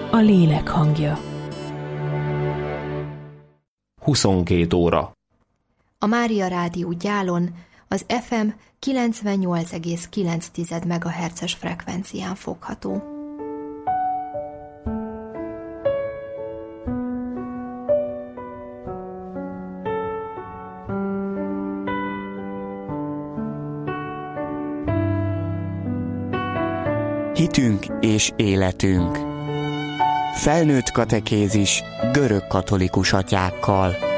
a lélek hangja. 22 óra. A Mária Rádió Gyálon az FM 98,9 MHz-es frekvencián fogható. Hitünk és életünk. Felnőtt katekézis görög katolikus atyákkal.